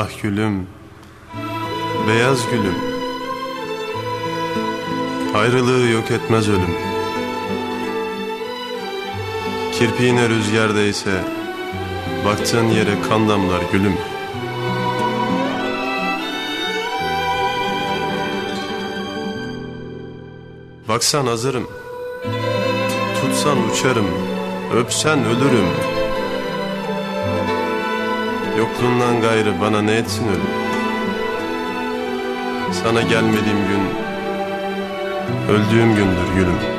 Ah gülüm, beyaz gülüm, ayrılığı yok etmez ölüm. Kirpiğine rüzgar değse, baktığın yere kan damlar gülüm. Baksan hazırım, tutsan uçarım, öpsen ölürüm. Yokluğundan gayrı bana ne etsin ölüm? Sana gelmediğim gün, öldüğüm gündür gülüm.